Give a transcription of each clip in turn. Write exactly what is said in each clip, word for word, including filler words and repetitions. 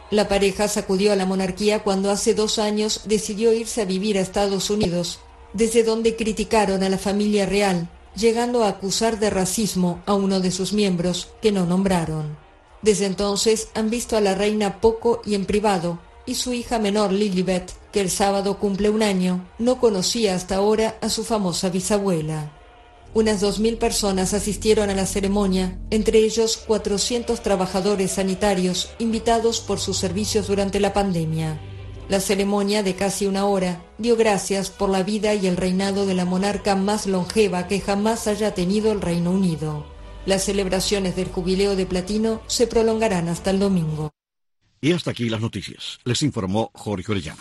La pareja sacudió a la monarquía cuando hace dos años decidió irse a vivir a Estados Unidos, desde donde criticaron a la familia real, llegando a acusar de racismo a uno de sus miembros, que no nombraron. Desde entonces han visto a la reina poco y en privado, y su hija menor Lilibet, que el sábado cumple un año, no conocía hasta ahora a su famosa bisabuela. Unas dos mil personas asistieron a la ceremonia, entre ellos cuatrocientos trabajadores sanitarios invitados por sus servicios durante la pandemia. La ceremonia, de casi una hora, dio gracias por la vida y el reinado de la monarca más longeva que jamás haya tenido el Reino Unido. Las celebraciones del jubileo de platino se prolongarán hasta el domingo. Y hasta aquí las noticias. Les informó Jorge Orellana.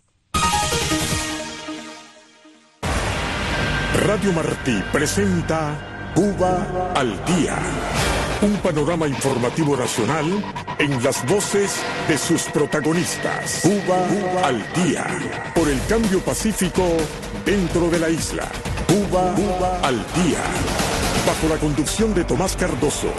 Radio Martí presenta Cuba al Día. Un panorama informativo nacional en las voces de sus protagonistas. Cuba, Cuba al Día. Por el cambio pacífico dentro de la isla. Cuba, Cuba al Día. Bajo la conducción de Tomás Cardoso.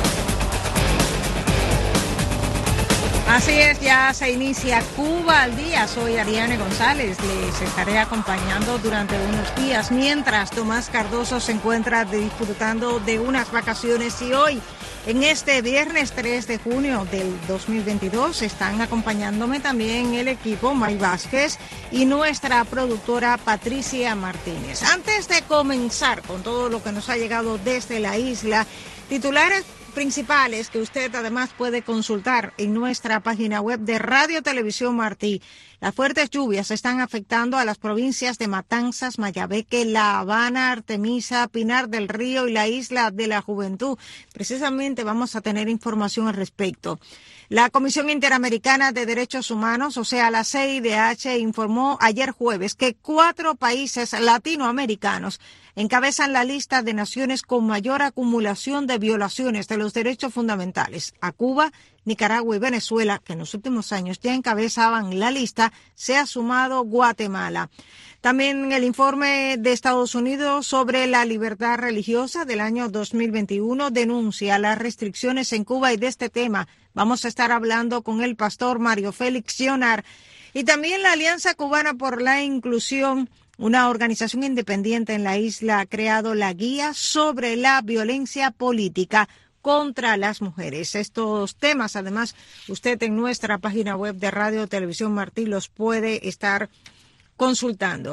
Así es, ya se inicia Cuba al Día. Soy Ariane González, les estaré acompañando durante unos días mientras Tomás Cardoso se encuentra disfrutando de unas vacaciones. Y hoy, en este viernes tres de junio del dos mil veintidós, están acompañándome también el equipo May Vázquez y nuestra productora Patricia Martínez. Antes de comenzar con todo lo que nos ha llegado desde la isla, titulares principales que usted además puede consultar en nuestra página web de Radio Televisión Martí. Las fuertes lluvias están afectando a las provincias de Matanzas, Mayabeque, La Habana, Artemisa, Pinar del Río y la Isla de la Juventud. Precisamente vamos a tener información al respecto. La Comisión Interamericana de Derechos Humanos, o sea, la C I D H, informó ayer jueves que cuatro países latinoamericanos encabezan la lista de naciones con mayor acumulación de violaciones de los derechos fundamentales. A Cuba, Nicaragua y Venezuela, que en los últimos años ya encabezaban la lista, se ha sumado Guatemala. También el informe de Estados Unidos sobre la libertad religiosa del año dos mil veintiuno denuncia las restricciones en Cuba, y de este tema vamos a estar hablando con el pastor Mario Félix Sionar. Y también la Alianza Cubana por la Inclusión, una organización independiente en la isla, ha creado la guía sobre la violencia política contra las mujeres. Estos temas, además, usted en nuestra página web de Radio Televisión Martí los puede estar consultando.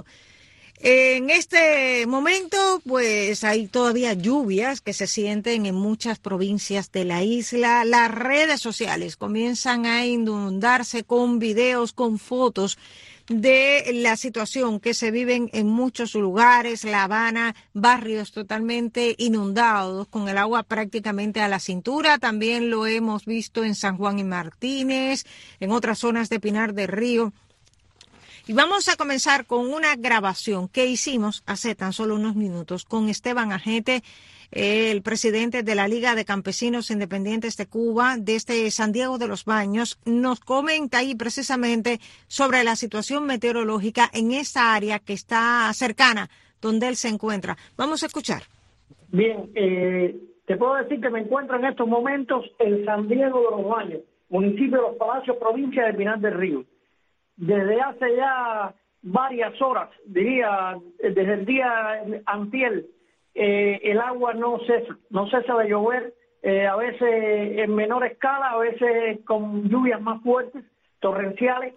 En este momento, pues hay todavía lluvias que se sienten en muchas provincias de la isla. Las redes sociales comienzan a inundarse con videos, con fotos de la situación que se viven en muchos lugares. La Habana, barrios totalmente inundados con el agua prácticamente a la cintura. También lo hemos visto en San Juan y Martínez, en otras zonas de Pinar del Río. Y vamos a comenzar con una grabación que hicimos hace tan solo unos minutos con Esteban Ajete, el presidente de la Liga de Campesinos Independientes de Cuba, desde San Diego de los Baños. Nos comenta ahí precisamente sobre la situación meteorológica en esa área que está cercana donde él se encuentra. Vamos a escuchar. Bien, eh, te puedo decir que me encuentro en estos momentos en San Diego de los Baños, municipio de Los Palacios, provincia de Pinar del Río. Desde hace ya varias horas, diría, desde el día antier, eh, el agua no cesa, no cesa de llover, eh, a veces en menor escala, a veces con lluvias más fuertes, torrenciales,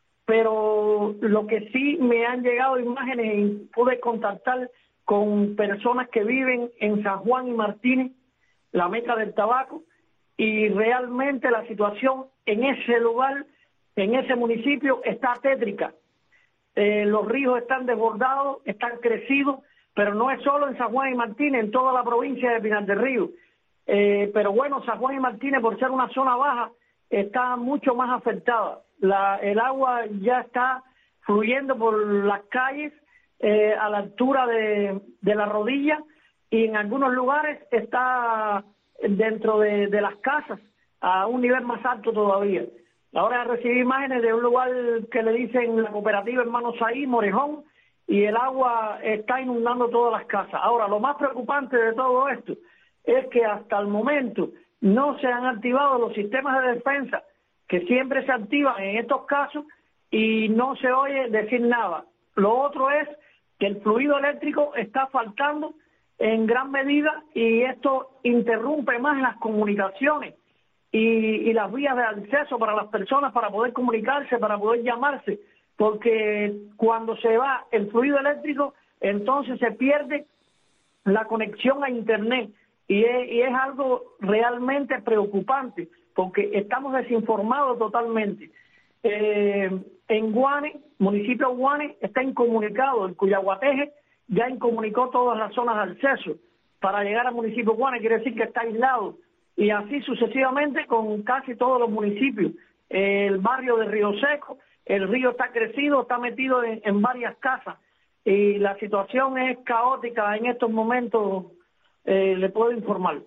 pero lo que sí me han llegado imágenes y pude contactar con personas que viven en San Juan y Martínez, la meca del tabaco, y realmente la situación en ese lugar, en ese municipio, está tétrica. Eh, los ríos están desbordados, están crecidos, pero no es solo en San Juan y Martínez, en toda la provincia de Pinar del Río. Eh, pero bueno, San Juan y Martínez, por ser una zona baja, está mucho más afectada. La, el agua ya está fluyendo por las calles eh, a la altura de, de la rodilla, y en algunos lugares está dentro de, de las casas, a un nivel más alto todavía. Ahora recibí imágenes de un lugar que le dicen la cooperativa Hermanos Ahí, Morejón, y el agua está inundando todas las casas. Ahora, lo más preocupante de todo esto es que hasta el momento no se han activado los sistemas de defensa que siempre se activan en estos casos y no se oye decir nada. Lo otro es que el fluido eléctrico está faltando en gran medida y esto interrumpe más las comunicaciones y, y las vías de acceso para las personas para poder comunicarse, para poder llamarse, porque cuando se va el fluido eléctrico, entonces se pierde la conexión a Internet y es, y es algo realmente preocupante porque estamos desinformados totalmente. Eh, en Guane, municipio de Guane, está incomunicado, el Cuyaguateje ya incomunicó todas las zonas de acceso para llegar al municipio de Guane, quiere decir que está aislado, y así sucesivamente con casi todos los municipios. El barrio de Río Seco, el río está crecido, está metido en, en varias casas, y la situación es caótica en estos momentos, eh, le puedo informar.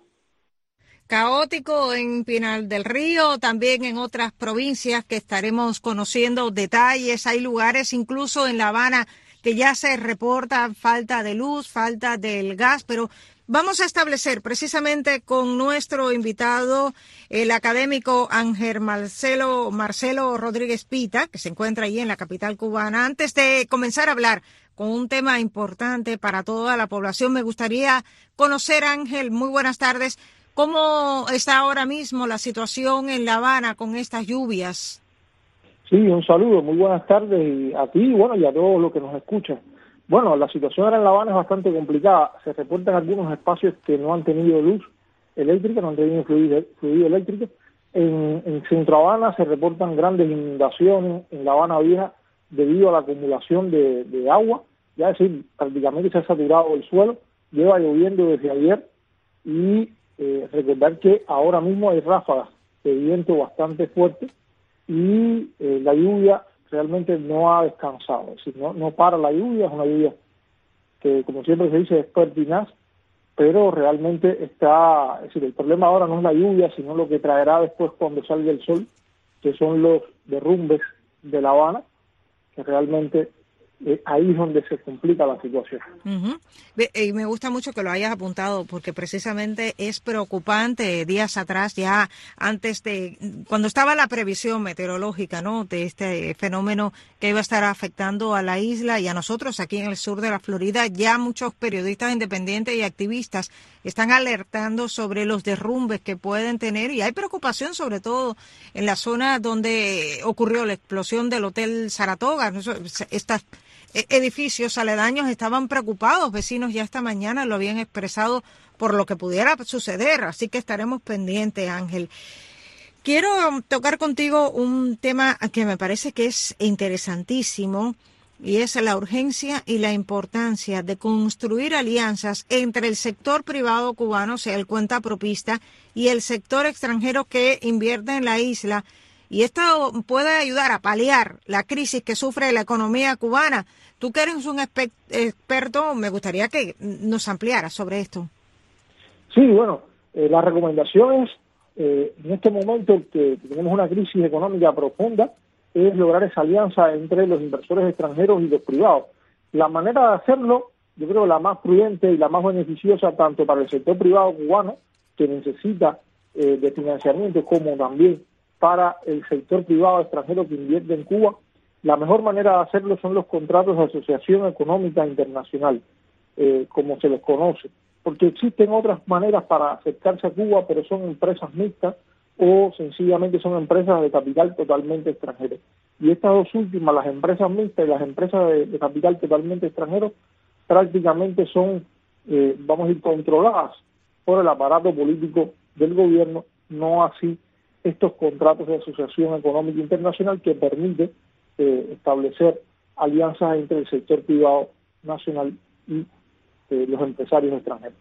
Caótico en Pinar del Río, también en otras provincias que estaremos conociendo detalles. Hay lugares, incluso en La Habana, que ya se reporta falta de luz, falta del gas, pero vamos a establecer precisamente con nuestro invitado, el académico Ángel Marcelo, Marcelo Rodríguez Pita, que se encuentra allí en la capital cubana. Antes de comenzar a hablar con un tema importante para toda la población, me gustaría conocer, Ángel, muy buenas tardes, ¿cómo está ahora mismo la situación en La Habana con estas lluvias? Sí, un saludo, muy buenas tardes a ti y bueno, y a todos los que nos escuchan. Bueno, la situación ahora en La Habana es bastante complicada. Se reportan algunos espacios que no han tenido luz eléctrica, no han tenido fluido, fluido eléctrico. En, en Centro Habana se reportan grandes inundaciones en La Habana Vieja debido a la acumulación de, de agua. Ya es decir, prácticamente se ha saturado el suelo, lleva lloviendo desde ayer y eh, recordar que ahora mismo hay ráfagas de viento bastante fuertes y eh, la lluvia realmente no ha descansado, es decir, no, no para la lluvia, es una lluvia que, como siempre se dice, es pertinaz, pero realmente está, es decir, el problema ahora no es la lluvia, sino lo que traerá después cuando salga el sol, que son los derrumbes de La Habana, que realmente eh, ahí es donde se complica la situación. Uh-huh. Y me gusta mucho que lo hayas apuntado, porque precisamente es preocupante. Días atrás, ya antes de, cuando estaba la previsión meteorológica, ¿no?, de este fenómeno que iba a estar afectando a la isla y a nosotros aquí en el sur de la Florida, ya muchos periodistas independientes y activistas están alertando sobre los derrumbes que pueden tener, y hay preocupación sobre todo en la zona donde ocurrió la explosión del Hotel Saratoga. Estas edificios aledaños estaban preocupados, vecinos ya esta mañana lo habían expresado por lo que pudiera suceder, así que estaremos pendientes, Ángel. Quiero tocar contigo un tema que me parece que es interesantísimo, y es la urgencia y la importancia de construir alianzas entre el sector privado cubano, o sea, el cuentapropista, y el sector extranjero que invierte en la isla. Y esto puede ayudar a paliar la crisis que sufre la economía cubana. Tú que eres un experto, me gustaría que nos ampliaras sobre esto. Sí, bueno, eh, la recomendación es, eh, en este momento que tenemos una crisis económica profunda, es lograr esa alianza entre los inversores extranjeros y los privados. La manera de hacerlo, yo creo la más prudente y la más beneficiosa tanto para el sector privado cubano, que necesita eh, de financiamiento, como también para el sector privado extranjero que invierte en Cuba, la mejor manera de hacerlo son los contratos de asociación económica internacional, eh, como se les conoce, porque existen otras maneras para acercarse a Cuba, pero son empresas mixtas o sencillamente son empresas de capital totalmente extranjero. Y estas dos últimas, las empresas mixtas y las empresas de, de capital totalmente extranjero, prácticamente son, eh, vamos a ir, controladas por el aparato político del gobierno, no así estos contratos de asociación económica internacional que permite eh, establecer alianzas entre el sector privado nacional y eh, los empresarios extranjeros.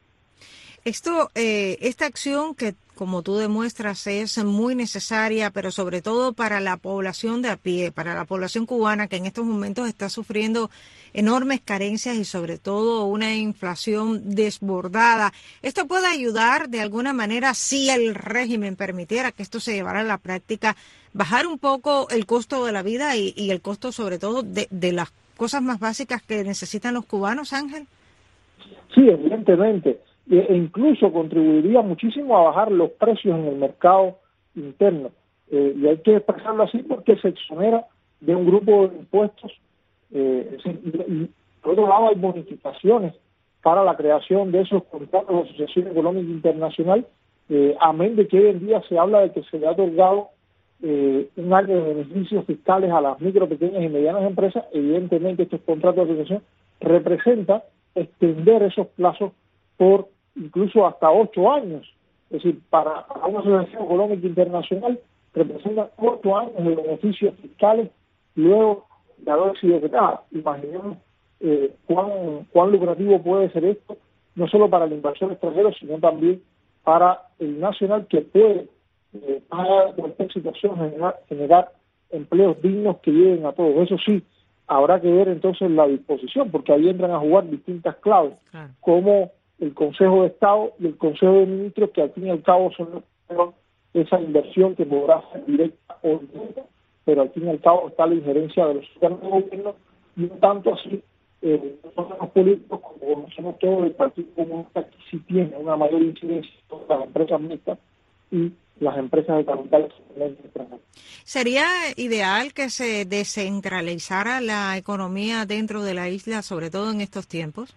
Esto, eh, esta acción que, como tú demuestras, es muy necesaria, pero sobre todo para la población de a pie, para la población cubana que en estos momentos está sufriendo enormes carencias y sobre todo una inflación desbordada. ¿Esto puede ayudar de alguna manera, si el régimen permitiera que esto se llevara a la práctica, bajar un poco el costo de la vida y, y el costo sobre todo de, de las cosas más básicas que necesitan los cubanos, Ángel? Sí, evidentemente. E incluso contribuiría muchísimo a bajar los precios en el mercado interno. eh, y hay que expresarlo así porque se exonera de un grupo de impuestos, eh, y, y por otro lado hay bonificaciones para la creación de esos contratos de asociación económica internacional, eh, amén de que hoy en día se habla de que se le ha otorgado eh, un área de beneficios fiscales a las micro, pequeñas y medianas empresas. Evidentemente estos contratos de asociación representan extender esos plazos por incluso hasta ocho años. Es decir, para, para una asociación económica internacional representan ocho años de beneficios fiscales luego de haber sido creada. Imaginemos eh, cuán, cuán lucrativo puede ser esto, no solo para el inversor extranjero, sino también para el nacional, que puede, eh, para cualquier situación, generar, generar empleos dignos que lleguen a todos. Eso sí, habrá que ver entonces la disposición, porque ahí entran a jugar distintas claves, claro, como el Consejo de Estado y el Consejo de Ministros, que al fin y al cabo son los, esa inversión que podrá ser directa o indirecta, pero al fin y al cabo está la injerencia de los órganos de gobierno, y no tanto así eh, nosotros los políticos, como conocemos todos, el Partido Comunista, que sí tiene una mayor incidencia en las empresas mixtas y las empresas de capital extranjero. ¿Sería ideal que se descentralizara la economía dentro de la isla, sobre todo en estos tiempos?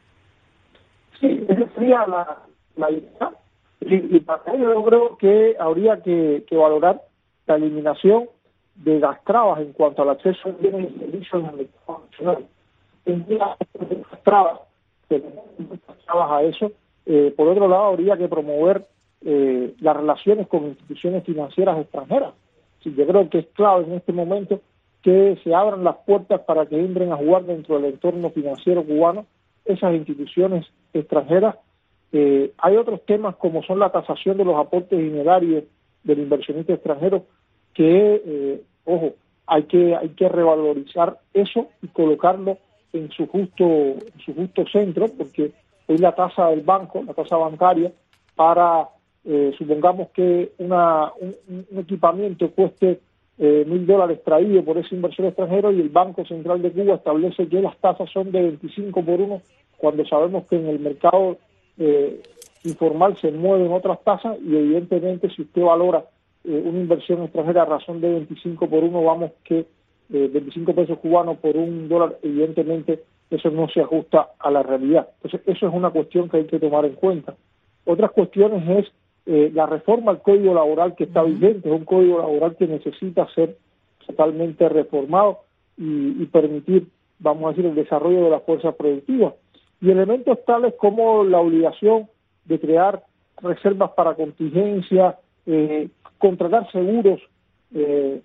Sí, esa sería la, la idea. Y, y para ello yo creo que habría que, que valorar la eliminación de las trabas en cuanto al acceso a bienes y servicios en el mercado nacional. Tendría muchas trabas, que muchas trabas a eso. Eh, por otro lado, habría que promover eh, las relaciones con instituciones financieras extranjeras. Sí, yo creo que es clave en este momento que se abran las puertas para que entren a jugar dentro del entorno financiero cubano esas instituciones extranjeras. Eh, hay otros temas como son la tasación de los aportes dinerarios del inversionista extranjero, que, eh, ojo, hay que hay que revalorizar eso y colocarlo en su justo en su justo centro, porque hoy la tasa del banco, la tasa bancaria, para, eh, supongamos que una un, un equipamiento cueste eh, mil dólares traído por ese inversor extranjero, y el Banco Central de Cuba establece que las tasas son de veinticinco por uno, cuando sabemos que en el mercado eh, informal se mueven otras tasas, y evidentemente si usted valora eh, una inversión extranjera a razón de veinticinco por uno, vamos que eh, veinticinco pesos cubanos por un dólar, evidentemente eso no se ajusta a la realidad. Entonces eso es una cuestión que hay que tomar en cuenta. Otras cuestiones es eh, la reforma al Código Laboral que está vigente. Es un Código Laboral que necesita ser totalmente reformado y, y permitir, vamos a decir, el desarrollo de las fuerzas productivas. Y elementos tales como la obligación de crear reservas para contingencia, eh, contratar seguros, eh,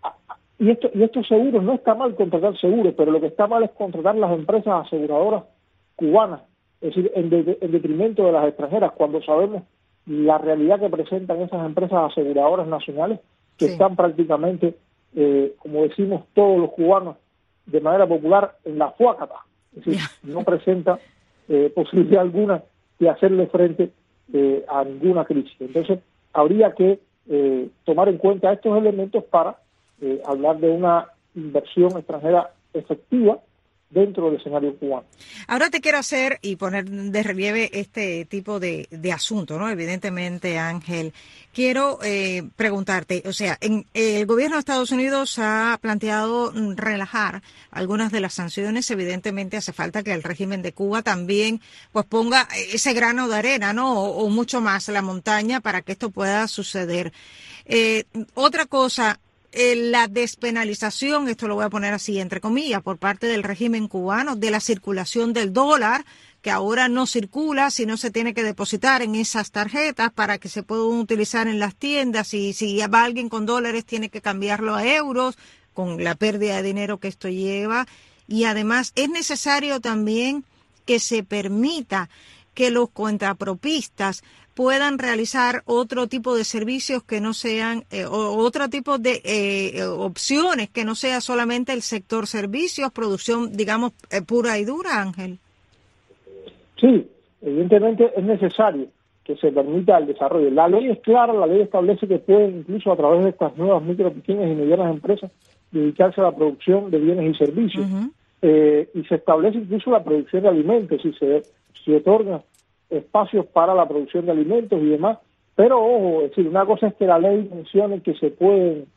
y, esto, y estos seguros, no está mal contratar seguros, pero lo que está mal es contratar las empresas aseguradoras cubanas, es decir, en, de, en detrimento de las extranjeras, cuando sabemos la realidad que presentan esas empresas aseguradoras nacionales, que sí, están prácticamente, eh, como decimos todos los cubanos, de manera popular, en la fuácata. Es decir, no presenta eh, posibilidad alguna de hacerle frente eh, a ninguna crisis. Entonces, habría que eh, tomar en cuenta estos elementos para eh, hablar de una inversión extranjera efectiva dentro del escenario cubano. Ahora te quiero hacer y poner de relieve este tipo de, de asunto, ¿no? Evidentemente, Ángel, quiero eh, preguntarte, o sea, en, el gobierno de Estados Unidos ha planteado relajar algunas de las sanciones. Evidentemente hace falta que el régimen de Cuba también pues ponga ese grano de arena, ¿no? O, o mucho más la montaña para que esto pueda suceder. Eh, otra cosa, Eh, la despenalización, esto lo voy a poner así entre comillas, por parte del régimen cubano, de la circulación del dólar, que ahora no circula, sino se tiene que depositar en esas tarjetas para que se puedan utilizar en las tiendas, y si va alguien con dólares tiene que cambiarlo a euros, con la pérdida de dinero que esto lleva. Y además es necesario también que se permita que los contrapropistas puedan realizar otro tipo de servicios que no sean, eh, o otro tipo de eh, opciones que no sea solamente el sector servicios, producción, digamos, eh, pura y dura, Ángel. Sí, evidentemente es necesario que se permita el desarrollo. La ley es clara, la ley establece que pueden, incluso a través de estas nuevas micro, pequeñas y medianas empresas, dedicarse a la producción de bienes y servicios. Uh-huh. Eh, y se establece incluso la producción de alimentos, y se, se otorga espacios para la producción de alimentos y demás, pero ojo, es decir, una cosa es que la ley mencione que se pueden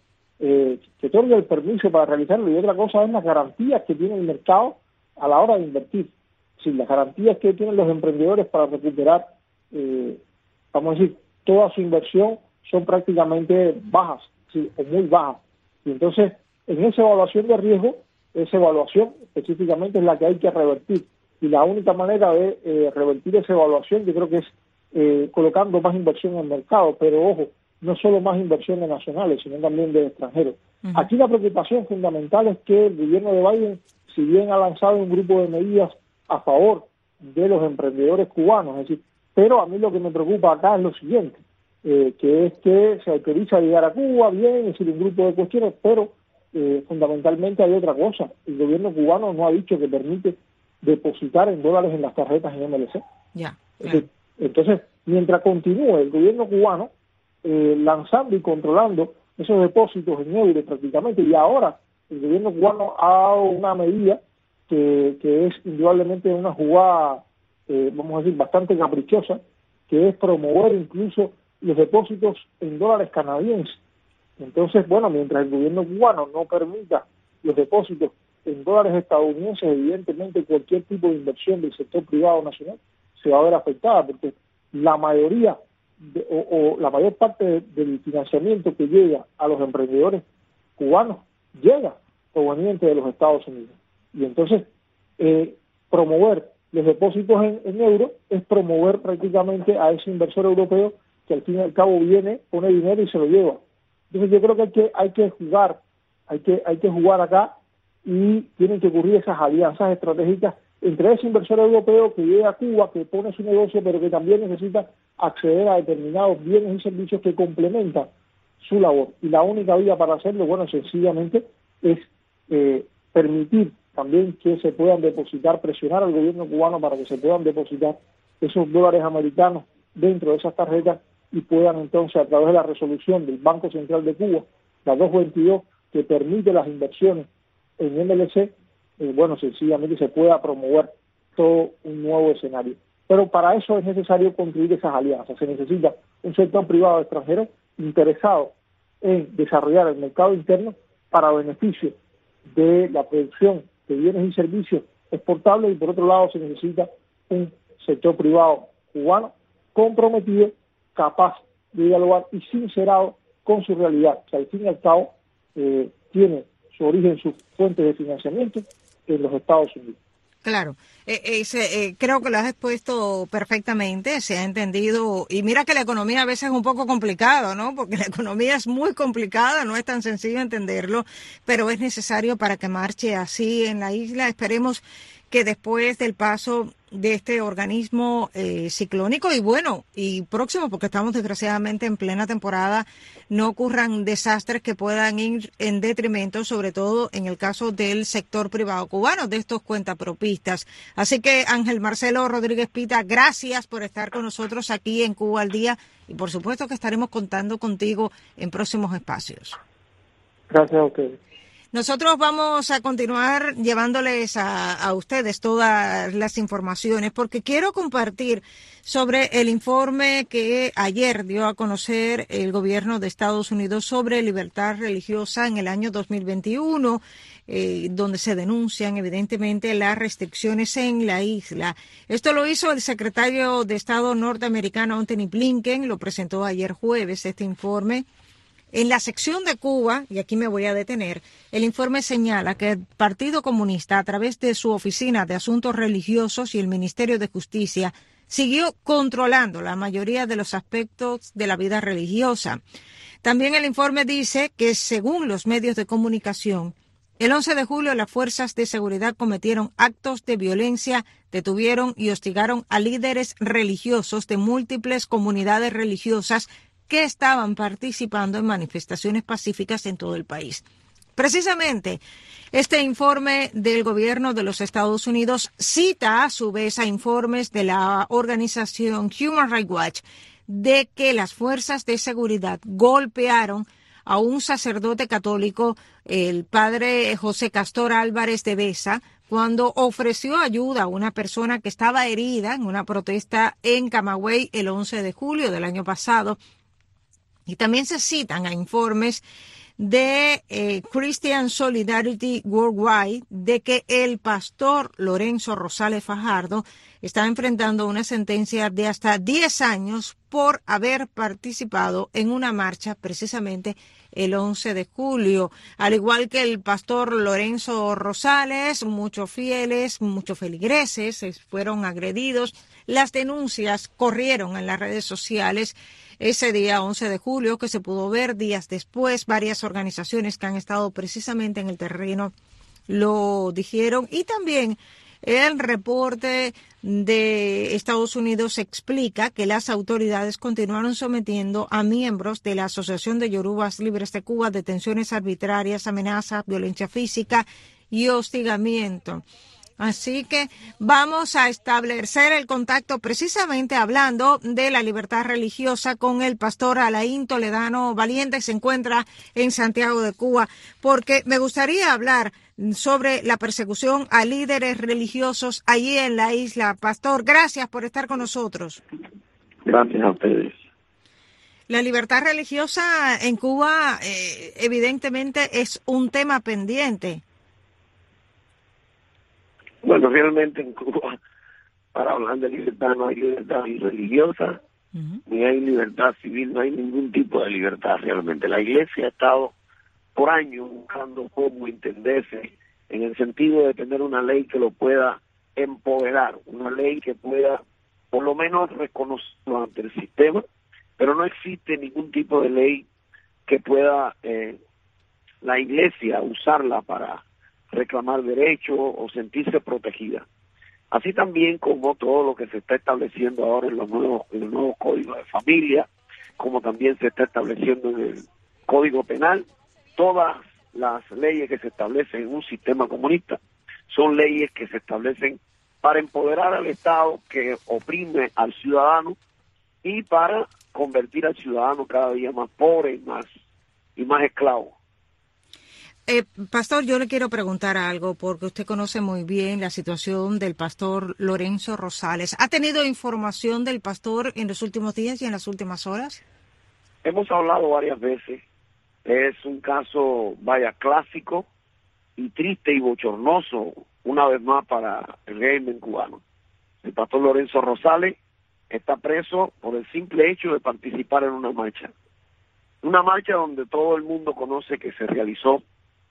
eh, que otorgue el permiso para realizarlo, y otra cosa es las garantías que tiene el mercado a la hora de invertir. Sí, las garantías que tienen los emprendedores para recuperar, eh, vamos a decir, toda su inversión son prácticamente bajas, sí, o muy bajas. Y entonces, en esa evaluación de riesgo, esa evaluación específicamente es la que hay que revertir. Y la única manera de eh, revertir esa evaluación, yo creo que es eh, colocando más inversión en el mercado, pero ojo, no solo más inversiones nacionales, sino también de extranjeros. Uh-huh. Aquí la preocupación fundamental es que el gobierno de Biden, si bien ha lanzado un grupo de medidas a favor de los emprendedores cubanos, es decir, pero a mí lo que me preocupa acá es lo siguiente, eh, que es que se autoriza a llegar a Cuba, bien, es decir, un grupo de cuestiones, pero eh, fundamentalmente hay otra cosa. El gobierno cubano no ha dicho que permite depositar en dólares en las tarjetas en M L C. Ya. Es decir, entonces, mientras continúe el gobierno cubano eh, lanzando y controlando esos depósitos en euros prácticamente, y ahora el gobierno cubano ha dado una medida que, que es indudablemente una jugada, eh, vamos a decir, bastante caprichosa, que es promover incluso los depósitos en dólares canadienses. Entonces, bueno, mientras el gobierno cubano no permita los depósitos en dólares estadounidenses, evidentemente cualquier tipo de inversión del sector privado nacional se va a ver afectada, porque la mayoría de, o, o la mayor parte de, del financiamiento que llega a los emprendedores cubanos llega proveniente de los Estados Unidos. Y entonces, eh, promover los depósitos en, en euros es promover prácticamente a ese inversor europeo que al fin y al cabo viene, pone dinero y se lo lleva. Entonces yo creo que hay que, hay que jugar, hay que, hay que jugar acá, y tienen que ocurrir esas alianzas estratégicas entre ese inversor europeo que llega a Cuba, que pone su negocio, pero que también necesita acceder a determinados bienes y servicios que complementan su labor. Y la única vía para hacerlo, bueno, sencillamente es eh, permitir también que se puedan depositar, presionar al gobierno cubano para que se puedan depositar esos dólares americanos dentro de esas tarjetas y puedan entonces, a través de la resolución del Banco Central de Cuba, la doscientos veintidós, que permite las inversiones en M L C, eh, bueno, sencillamente se pueda promover todo un nuevo escenario. Pero para eso es necesario construir esas alianzas. Se necesita un sector privado extranjero interesado en desarrollar el mercado interno para beneficio de la producción de bienes y servicios exportables, y por otro lado se necesita un sector privado cubano comprometido, capaz de dialogar y sincerado con su realidad, que al fin y al cabo eh, tiene su origen, sus fuentes de financiamiento en los Estados Unidos. Claro, eh, eh, se, eh, creo que lo has expuesto perfectamente, se ha entendido, y mira que la economía a veces es un poco complicado, ¿no? Porque la economía es muy complicada, no es tan sencillo entenderlo, pero es necesario para que marche así en la isla. Esperemos que después del paso de este organismo eh, ciclónico y bueno, y próximo, porque estamos desgraciadamente en plena temporada, no ocurran desastres que puedan ir en detrimento, sobre todo en el caso del sector privado cubano, de estos cuentapropistas. Así que Ángel Marcelo Rodríguez Pita, gracias por estar con nosotros aquí en Cuba al Día, y por supuesto que estaremos contando contigo en próximos espacios. Gracias a ustedes. Nosotros vamos a continuar llevándoles a, a ustedes todas las informaciones, porque quiero compartir sobre el informe que ayer dio a conocer el gobierno de Estados Unidos sobre libertad religiosa en el año dos mil veintiuno, eh, donde se denuncian evidentemente las restricciones en la isla. Esto lo hizo el secretario de Estado norteamericano Antony Blinken, lo presentó ayer jueves este informe. En la sección de Cuba, y aquí me voy a detener, el informe señala que el Partido Comunista, a través de su Oficina de Asuntos Religiosos y el Ministerio de Justicia, siguió controlando la mayoría de los aspectos de la vida religiosa. También el informe dice que, según los medios de comunicación, el once de julio las fuerzas de seguridad cometieron actos de violencia, detuvieron y hostigaron a líderes religiosos de múltiples comunidades religiosas que estaban participando en manifestaciones pacíficas en todo el país. Precisamente, este informe del gobierno de los Estados Unidos cita a su vez a informes de la organización Human Rights Watch de que las fuerzas de seguridad golpearon a un sacerdote católico, el padre José Castor Álvarez de Besa, cuando ofreció ayuda a una persona que estaba herida en una protesta en Camagüey el once de julio del año pasado. Y también se citan a informes de eh, Christian Solidarity Worldwide de que el pastor Lorenzo Rosales Fajardo está enfrentando una sentencia de hasta diez años por haber participado en una marcha precisamente el once de julio. Al igual que el pastor Lorenzo Rosales, muchos fieles, muchos feligreses fueron agredidos. Las denuncias corrieron en las redes sociales ese día once de julio, que se pudo ver días después. Varias organizaciones que han estado precisamente en el terreno lo dijeron, y también el reporte de Estados Unidos explica que las autoridades continuaron sometiendo a miembros de la Asociación de Yorubas Libres de Cuba detenciones arbitrarias, amenazas, violencia física y hostigamiento. Así que vamos a establecer el contacto precisamente hablando de la libertad religiosa con el pastor Alain Toledano Valiente, que se encuentra en Santiago de Cuba, porque me gustaría hablar sobre la persecución a líderes religiosos allí en la isla. Pastor, gracias por estar con nosotros. Gracias a ustedes. La libertad religiosa en Cuba eh, evidentemente es un tema pendiente. Bueno, realmente en Cuba, para hablar de libertad, no hay libertad ni religiosa, uh-huh. ni hay libertad civil, no hay ningún tipo de libertad realmente. La Iglesia ha estado por años buscando cómo entenderse en el sentido de tener una ley que lo pueda empoderar, una ley que pueda por lo menos reconocerlo ante el sistema, pero no existe ningún tipo de ley que pueda eh, la Iglesia usarla para reclamar derechos o sentirse protegida. Así también como todo lo que se está estableciendo ahora en los nuevos, en los nuevos códigos de familia, como también se está estableciendo en el Código Penal, todas las leyes que se establecen en un sistema comunista son leyes que se establecen para empoderar al Estado que oprime al ciudadano y para convertir al ciudadano cada día más pobre y más, y más esclavo. Eh, pastor, yo le quiero preguntar algo porque usted conoce muy bien la situación del pastor Lorenzo Rosales. ¿Ha tenido información del pastor en los últimos días y en las últimas horas? Hemos hablado varias veces. Es un caso, vaya, clásico y triste y bochornoso, una vez más, para el régimen cubano. El pastor Lorenzo Rosales está preso por el simple hecho de participar en una marcha. Una marcha donde todo el mundo conoce que se realizó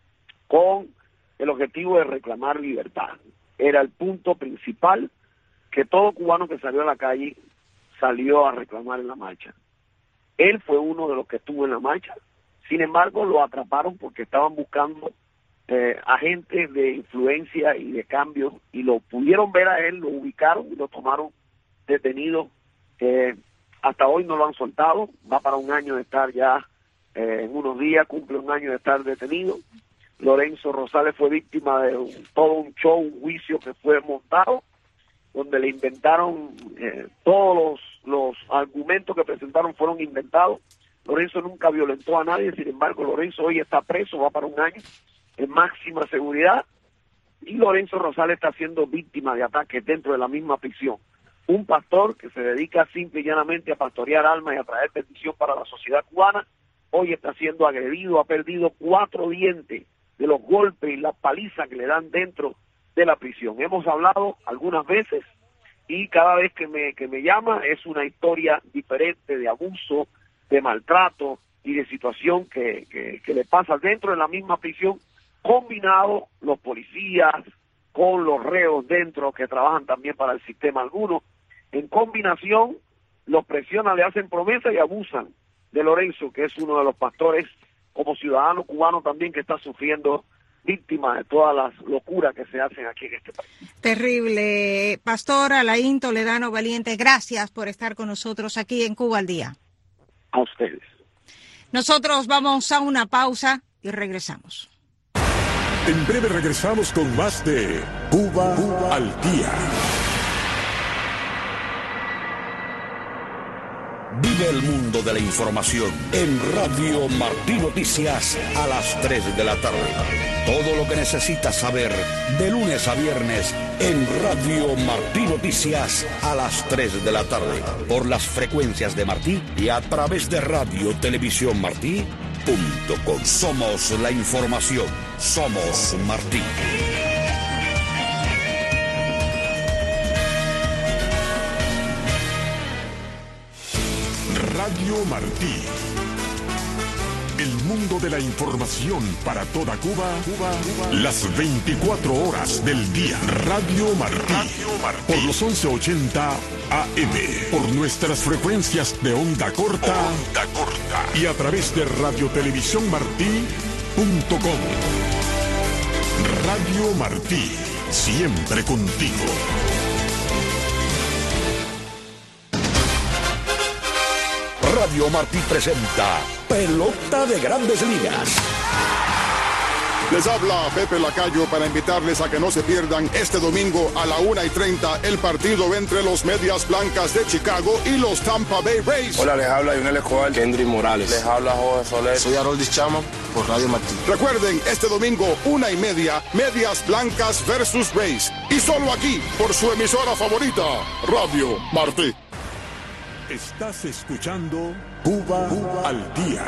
con el objetivo de reclamar libertad. Era el punto principal que todo cubano que salió a la calle salió a reclamar en la marcha. Él fue uno de los que estuvo en la marcha. Sin embargo, lo atraparon porque estaban buscando eh, agentes de influencia y de cambio, y lo pudieron ver a él, lo ubicaron y lo tomaron detenido. Eh, hasta hoy no lo han soltado, va para un año de estar ya, eh, en unos días cumple un año de estar detenido. Lorenzo Rosales fue víctima de un, todo un show, un juicio que fue montado, donde le inventaron, eh, todos los, los argumentos que presentaron fueron inventados. Lorenzo nunca violentó a nadie, sin embargo, Lorenzo hoy está preso, va para un año, en máxima seguridad, y Lorenzo Rosales está siendo víctima de ataques dentro de la misma prisión. Un pastor que se dedica simple y llanamente a pastorear almas y a traer bendición para la sociedad cubana, hoy está siendo agredido, ha perdido cuatro dientes de los golpes y la paliza que le dan dentro de la prisión. Hemos hablado algunas veces y cada vez que me, que me llama es una historia diferente de abuso, de maltrato y de situación que, que, que le pasa dentro de la misma prisión, combinado los policías con los reos dentro que trabajan también para el sistema alguno. En combinación los presionan, le hacen promesas y abusan de Lorenzo, que es uno de los pastores como ciudadano cubano también que está sufriendo víctima de todas las locuras que se hacen aquí en este país. Terrible. Pastor Alain Toledano Valiente, gracias por estar con nosotros aquí en Cuba al Día. A ustedes. Nosotros vamos a una pausa y regresamos. En breve regresamos con más de Cuba, Cuba al Día. Vive el mundo de la información en Radio Martí Noticias a las tres de la tarde. Todo lo que necesitas saber de lunes a viernes en Radio Martí Noticias a las tres de la tarde. Por las frecuencias de Martí y a través de Radio Televisión Martí punto com. Somos la información. Somos Martí. Radio Martí. El mundo de la información para toda Cuba, Cuba, Cuba. Las veinticuatro horas del día. Radio Martí. Radio Martí. Por los once ochenta A M. Por nuestras frecuencias de onda corta. Onda corta. Y a través de radio televisión martí punto com. Radio Martí. Siempre contigo. Radio Martí presenta Pelota de Grandes Ligas. Les habla Pepe Lacayo para invitarles a que no se pierdan este domingo a la una y treinta el partido entre los Medias Blancas de Chicago y los Tampa Bay Rays. Hola, les habla Yunel Escobar, Kendry Morales. Les habla Jorge Soler. Soy Haroldis Chama por Radio Martí. Recuerden, este domingo, una y media, Medias Blancas versus Rays. Y solo aquí, por su emisora favorita, Radio Martí. Estás escuchando Cuba, Cuba al Día.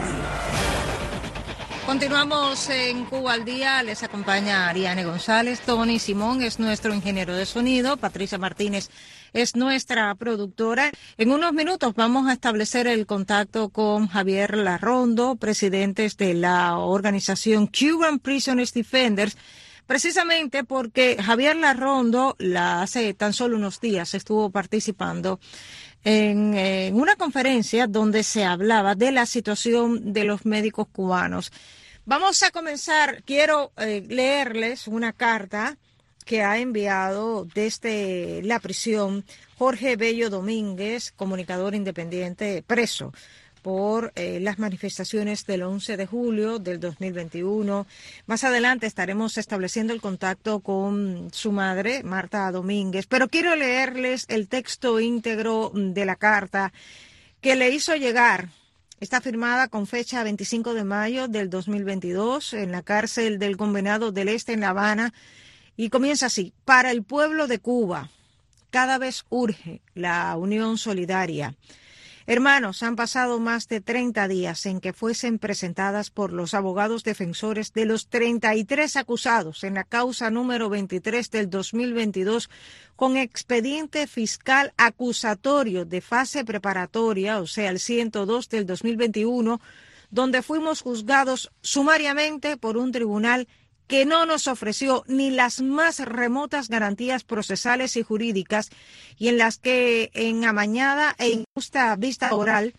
Continuamos en Cuba al Día, les acompaña Ariane González, Tony Simón es nuestro ingeniero de sonido, Patricia Martínez es nuestra productora. En unos minutos vamos a establecer el contacto con Javier Larrondo, presidente de la organización Cuban Prisoners Defenders, precisamente porque Javier Larrondo la, hace tan solo unos días estuvo participando En, en una conferencia donde se hablaba de la situación de los médicos cubanos. Vamos a comenzar, quiero eh, leerles una carta que ha enviado desde la prisión Jorge Bello Domínguez, comunicador independiente preso por eh, las manifestaciones del once de julio del dos mil veintiuno. Más adelante estaremos estableciendo el contacto con su madre, Marta Domínguez, pero quiero leerles el texto íntegro de la carta que le hizo llegar. Está firmada con fecha veinticinco de mayo del dos mil veintidós en la cárcel del Convenado del Este en La Habana y comienza así: para el pueblo de Cuba, cada vez urge la unión solidaria. Hermanos, han pasado más de treinta días en que fuesen presentadas por los abogados defensores de los treinta y tres acusados en la causa número veintitrés del dos mil veintidós con expediente fiscal acusatorio de fase preparatoria, o sea, el ciento dos del dos mil veintiuno, donde fuimos juzgados sumariamente por un tribunal que no nos ofreció ni las más remotas garantías procesales y jurídicas y en las que en amañada e injusta vista oral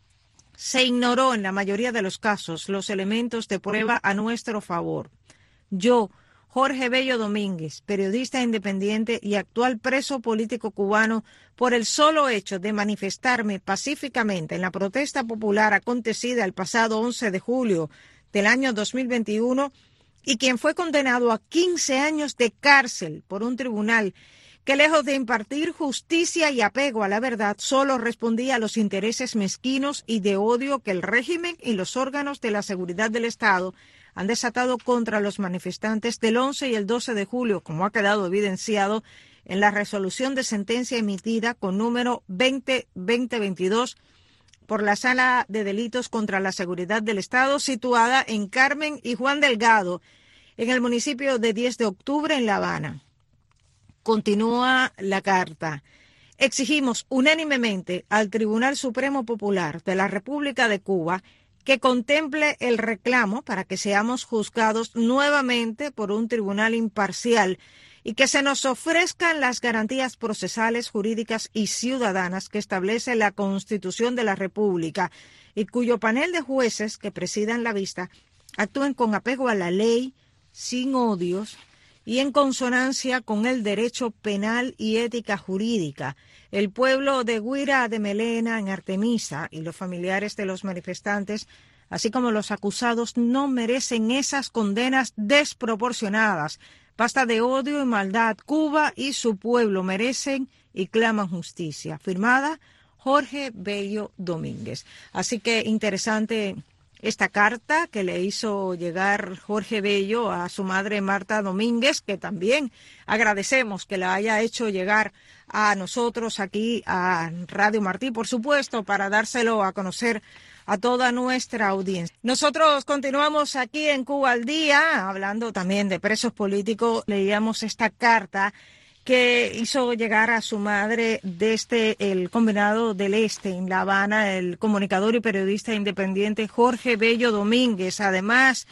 se ignoró en la mayoría de los casos los elementos de prueba a nuestro favor. Yo, Jorge Bello Domínguez, periodista independiente y actual preso político cubano, por el solo hecho de manifestarme pacíficamente en la protesta popular acontecida el pasado once de julio del año dos mil veintiuno, y quien fue condenado a quince años de cárcel por un tribunal que, lejos de impartir justicia y apego a la verdad, solo respondía a los intereses mezquinos y de odio que el régimen y los órganos de la seguridad del Estado han desatado contra los manifestantes del once y el doce de julio, como ha quedado evidenciado en la resolución de sentencia emitida con número veinte veinte veintidós por la Sala de Delitos contra la Seguridad del Estado, situada en Carmen y Juan Delgado, en el municipio de diez de octubre, en La Habana. Continúa la carta. Exigimos unánimemente al Tribunal Supremo Popular de la República de Cuba que contemple el reclamo para que seamos juzgados nuevamente por un tribunal imparcial y que se nos ofrezcan las garantías procesales, jurídicas y ciudadanas que establece la Constitución de la República y cuyo panel de jueces que presidan la vista actúen con apego a la ley, sin odios y en consonancia con el derecho penal y ética jurídica. El pueblo de Guira de Melena, en Artemisa, y los familiares de los manifestantes, así como los acusados, no merecen esas condenas desproporcionadas. Basta de odio y maldad. Cuba y su pueblo merecen y claman justicia. Firmada Jorge Bello Domínguez. Así que interesante esta carta que le hizo llegar Jorge Bello a su madre Marta Domínguez, que también agradecemos que la haya hecho llegar a nosotros aquí a Radio Martí, por supuesto, para dárselo a conocer a toda nuestra audiencia. Nosotros continuamos aquí en Cuba al Día, hablando también de presos políticos. Leíamos esta carta que hizo llegar a su madre desde el Combinado del Este, en La Habana, el comunicador y periodista independiente Jorge Bello Domínguez. Además,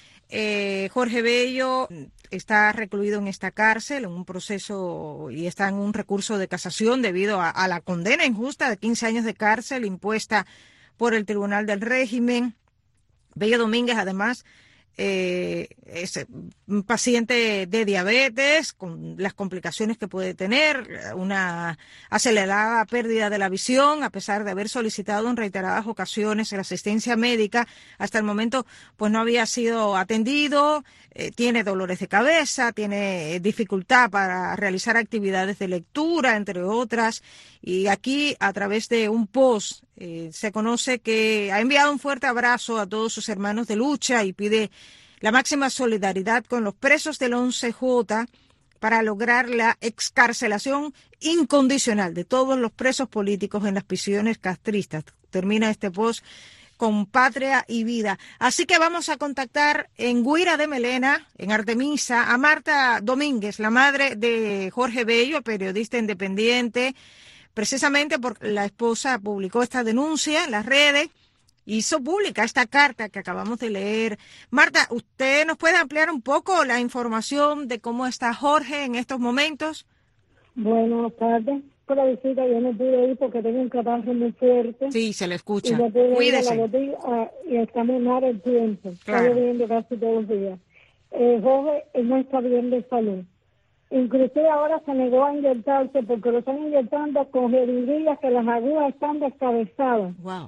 eh, Jorge Bello está recluido en esta cárcel en un proceso y está en un recurso de casación debido a, a la condena injusta de quince años de cárcel impuesta por el Tribunal del Régimen. Bello Domínguez, además, eh, es un paciente de diabetes con las complicaciones que puede tener, una acelerada pérdida de la visión, a pesar de haber solicitado en reiteradas ocasiones la asistencia médica. Hasta el momento pues no había sido atendido, eh, tiene dolores de cabeza, tiene dificultad para realizar actividades de lectura, entre otras, y aquí a través de un post eh, se conoce que ha enviado un fuerte abrazo a todos sus hermanos de lucha y pide la máxima solidaridad con los presos del once J para lograr la excarcelación incondicional de todos los presos políticos en las prisiones castristas. Termina este post con Patria y Vida. Así que vamos a contactar en Guira de Melena, en Artemisa, a Marta Domínguez, la madre de Jorge Bello, periodista independiente, precisamente porque la esposa publicó esta denuncia en las redes. Hizo pública esta carta que acabamos de leer. Marta, ¿usted nos puede ampliar un poco la información de cómo está Jorge en estos momentos? Buenas tardes. Por la visita yo no pude ir porque tengo un catarro muy fuerte. Sí, se le escucha. Y no pude Cuídese. ir a la botella, y estamos mal el tiempo. Claro. Está lloviendo casi todos los días. Eh, Jorge no está bien de salud. Inclusive ahora se negó a inyectarse porque lo están inyectando con jeringuillas que las agujas están descabezadas. Wow.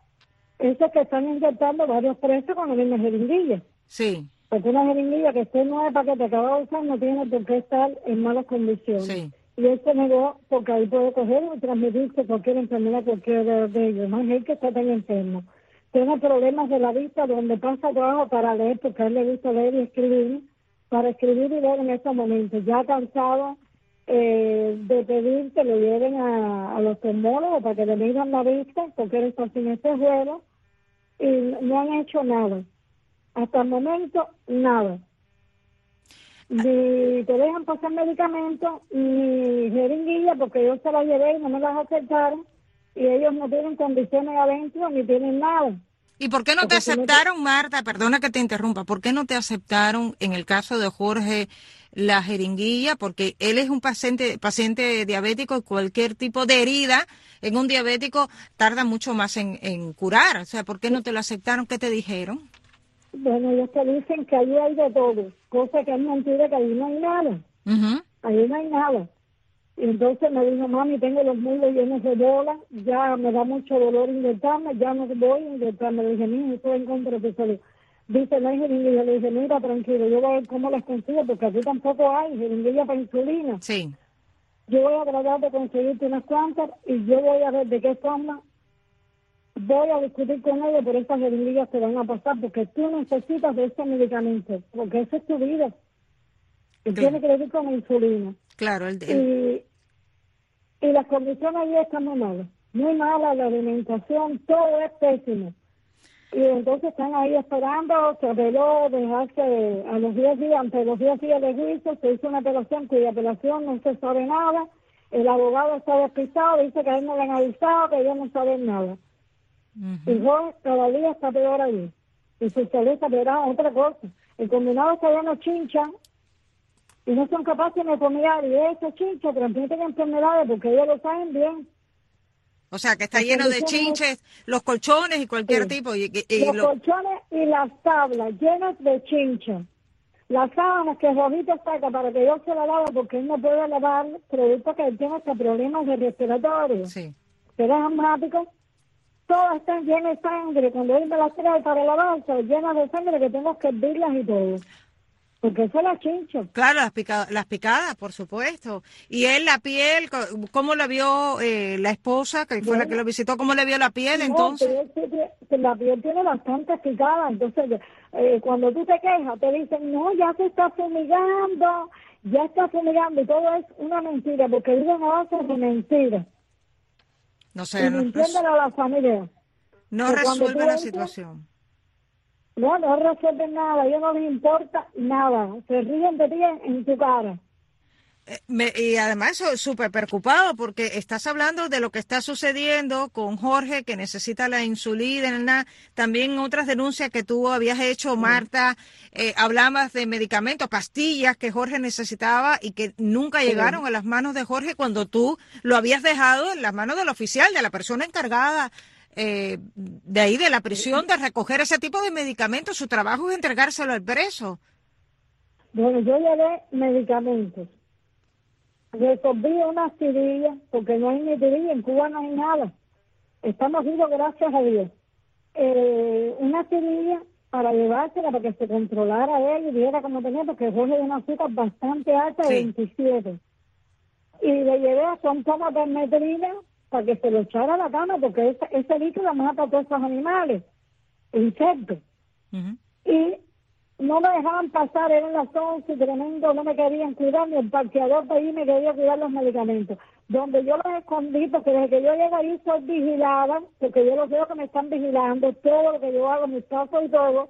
Eso que están inyectando varios presos con la misma jeringuilla. Sí. Porque una jeringuilla que esté nueva que te acaba de usar no tiene por qué estar en malas condiciones. Sí. Y él se negó porque ahí puede coger y transmitirse cualquier enfermedad, cualquier de, de ellos. Más él que está tan enfermo. Tiene problemas de la vista donde pasa trabajo para leer, porque a él le gusta leer y escribir, para escribir y leer en estos momentos. Ya cansado eh, de pedir que lo lleven a, a los oftalmólogos para que le miren la vista, porque él está sin este juego. Y no han hecho nada. Hasta el momento, nada. Ni te dejan pasar medicamentos, ni jeringuilla, porque yo se la llevé y no me las aceptaron. Y ellos no tienen condiciones adentro, ni tienen nada. ¿Y por qué no Porque te si no te- aceptaron, Marta? Perdona que te interrumpa. ¿Por qué no te aceptaron en el caso de Jorge la jeringuilla? Porque él es un paciente paciente diabético y cualquier tipo de herida en un diabético tarda mucho más en, en curar. O sea, ¿por qué no te lo aceptaron? ¿Qué te dijeron? Bueno, ellos te dicen que allí hay de todo, cosa que es mentira, que allí no hay nada. Uh-huh. Allí no hay nada. Y entonces me dijo, mami, tengo los muslos llenos de bola, ya me da mucho dolor inyectarme, ya no voy a inyectarme. Le dije, mira, estoy en contra de tu salud. Dice, no hay jeringuilla. Le dije, mira, tranquilo, yo voy a ver cómo las consigo, porque aquí tampoco hay jeringuilla para insulina. Sí. Yo voy a tratar de conseguirte unas cuantas y yo voy a ver de qué forma voy a discutir con ellos, por esas jeringuillas te van a pasar, porque tú necesitas de ese medicamento, porque esa es tu vida. Y Sí. tiene que ver con la insulina. Claro, el, el- Y, y las condiciones allí están muy malas. Muy mala la alimentación, todo es pésimo. Y entonces están ahí esperando, se apeló, dejarse a los diez días, ante los diez días de juicio, se hizo una apelación, cuya apelación no se sabe nada. El abogado está despistado, dice que a él no le han avisado, que ellos no saben nada. uh-huh. Y Jorge cada día está peor allí. Y su salud está peor, otra cosa. El combinado está lleno de chincha y no son capaces de comer, y esos chinchas transmiten enfermedades porque ellos lo saben bien. O sea, que está Las lleno de condiciones- chinches, los colchones y cualquier Sí. tipo. Y, y- y Los lo- colchones y las tablas llenas de chincha. Las sábanas que Rojito saca para que yo se la lave porque él no puede lavar, producto que él tiene hasta problemas de respiratorio. sí. Que es asmático. Todas están llenas de sangre. Cuando él me las trae para lavarse, llenas de sangre que tengo que hervirlas y todo. Porque eso es la chincha. Claro, las picadas, las picadas, por supuesto. Y él, la piel, co- ¿cómo la vio eh, la esposa, que fue la que lo visitó? ¿Cómo le vio la piel No, entonces? pero él tiene- que la piel tiene bastante picada, entonces eh, cuando tú te quejas te dicen, no, ya se está fumigando, ya está fumigando, y todo es una mentira, porque viven a base de mentiras. No Y sé, no, no sé. mintiéndole a la familia. No resuelve la situación. No, no resuelven nada, a ellos no les importa nada, se ríen de ti en tu cara. Eh, me, y además soy súper preocupado porque estás hablando de lo que está sucediendo con Jorge, que necesita la insulina, también otras denuncias que tú habías hecho, Marta, eh, hablabas de medicamentos, pastillas que Jorge necesitaba y que nunca sí. llegaron a las manos de Jorge cuando tú lo habías dejado en las manos del oficial, de la persona encargada eh, de ahí de la prisión, de recoger ese tipo de medicamentos. Su trabajo es entregárselo al preso. Bueno, yo llevé medicamentos. Resolví una tirilla, porque no hay ni tirilla, en Cuba no hay nada. Estamos vivos, gracias a Dios. Eh, una tirilla para llevársela, para que se controlara él y viera cómo tenía, porque Jorge tiene una azúcar bastante alta, de sí. veintisiete. Y le llevé a son tomas de metrina para que se lo echara a la cama, porque ese, ese líquido mata a todos esos animales, insectos. Uh-huh. Y no me dejaban pasar, eran las once, tremendo, no me querían cuidar, ni el parqueador de ahí me quería cuidar los medicamentos. Donde yo los escondí, porque desde que yo llegué ahí soy vigilada, porque yo los veo que me están vigilando, todo lo que yo hago, mis pasos y todo,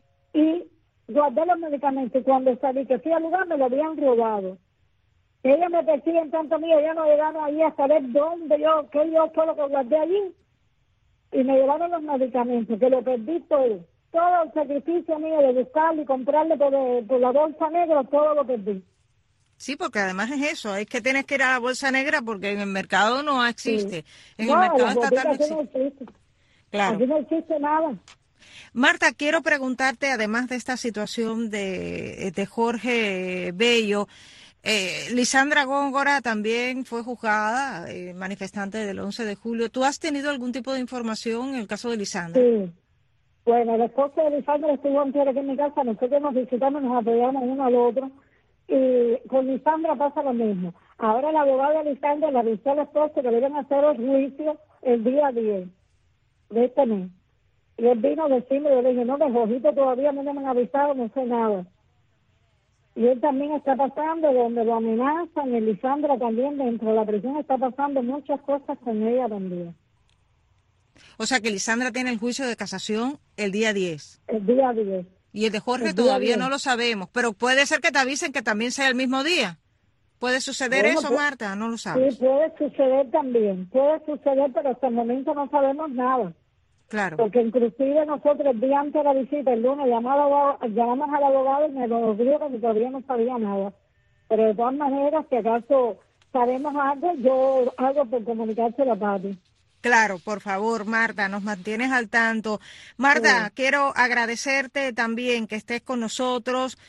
y guardé los medicamentos. Y cuando salí, que fui al lugar, me lo habían robado. Ellos me persiguen tanto mío, ya no llegaron allí a saber dónde yo, qué yo fue lo que guardé allí, y me llevaron los medicamentos, que lo perdí todo. Todo el sacrificio mío de buscarle y comprarle por, por la bolsa negra, todo lo perdí. Sí, porque además es eso, es que tienes que ir a la bolsa negra porque en el mercado no existe. Sí. En no, el mercado estatal no existe. no existe. Claro. Aquí no existe nada. Marta, quiero preguntarte, además de esta situación de, de Jorge Bello, eh, Lisandra Góngora también fue juzgada, eh, manifestante del once de julio. ¿Tú has tenido algún tipo de información en el caso de Lisandra? Sí. Bueno, el esposo de Lisandra estuvo antes aquí en mi casa, nosotros nos visitamos, nos apoyamos uno al otro, y con Lisandra pasa lo mismo. Ahora la abogada de Lisandra le avisó al esposo que le iban a hacer el juicio el día diez de este mes. Y él vino a decirme, yo le dije, no, que Jorgito todavía no me han avisado, no sé nada. Y él también está pasando, donde lo amenazan, y Lisandra también dentro de la prisión está pasando muchas cosas con ella también. O sea que Lisandra tiene el juicio de casación el día diez. El día diez. Y el de Jorge el todavía diez. No lo sabemos, pero puede ser que te avisen que también sea el mismo día. ¿Puede suceder bueno, eso, Marta? No lo sabes. Sí, puede suceder también. Puede suceder, pero hasta el momento no sabemos nada. Claro. Porque inclusive nosotros el día antes de la visita, el lunes, llamamos, llamamos al abogado y me lo dijo que todavía no sabía nada. Pero de todas maneras, si acaso sabemos algo, yo hago por comunicárselo a Pati. Claro, por favor, Marta, nos mantienes al tanto. Marta, sí. Quiero agradecerte también que estés con nosotros,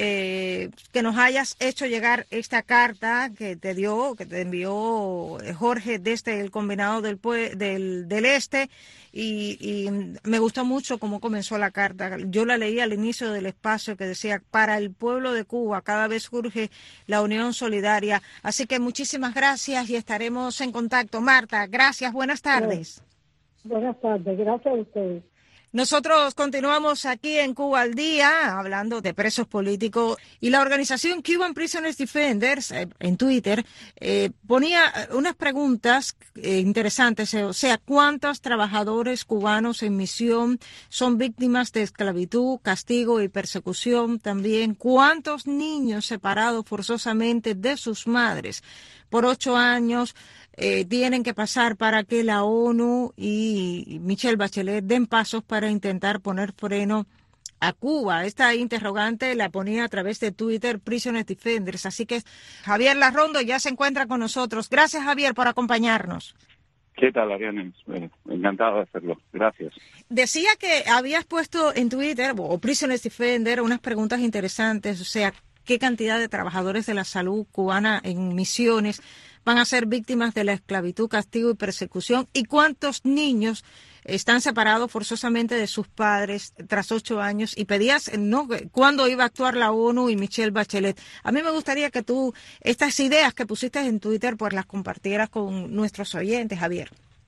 eh, que nos hayas hecho llegar esta carta que te dio, que te envió Jorge desde el Combinado del, del, del Este, y, y me gustó mucho cómo comenzó la carta. Yo la leí al inicio del espacio que decía, para el pueblo de Cuba cada vez surge la unión solidaria. Así que muchísimas gracias y estaremos en contacto. Marta, gracias, buenas tardes. Buenas tardes, gracias a ustedes. Nosotros continuamos aquí en Cuba al Día, hablando de presos políticos, y la organización Cuban Prisoners Defenders, eh, en Twitter, eh, ponía unas preguntas eh, interesantes, o sea, ¿cuántos trabajadores cubanos en misión son víctimas de esclavitud, castigo y persecución? También, ¿cuántos niños separados forzosamente de sus madres por ocho años Eh, tienen que pasar para que la ONU y Michelle Bachelet den pasos para intentar poner freno a Cuba? Esta interrogante la ponía a través de Twitter Prisoners Defenders. Así que Javier Larrondo ya se encuentra con nosotros. Gracias, Javier, por acompañarnos. ¿Qué tal, Ariane? Eh, encantado de hacerlo. Gracias. Decía que habías puesto en Twitter, o Prisoners Defenders, unas preguntas interesantes, o sea, ¿qué cantidad de trabajadores de la salud cubana en misiones van a ser víctimas de la esclavitud, castigo y persecución? ¿Y cuántos niños están separados forzosamente de sus padres tras ocho años? Y pedías, ¿no?, cuándo iba a actuar la ONU y Michelle Bachelet. A mí me gustaría que tú, estas ideas que pusiste en Twitter, pues las compartieras con nuestros oyentes, Javier.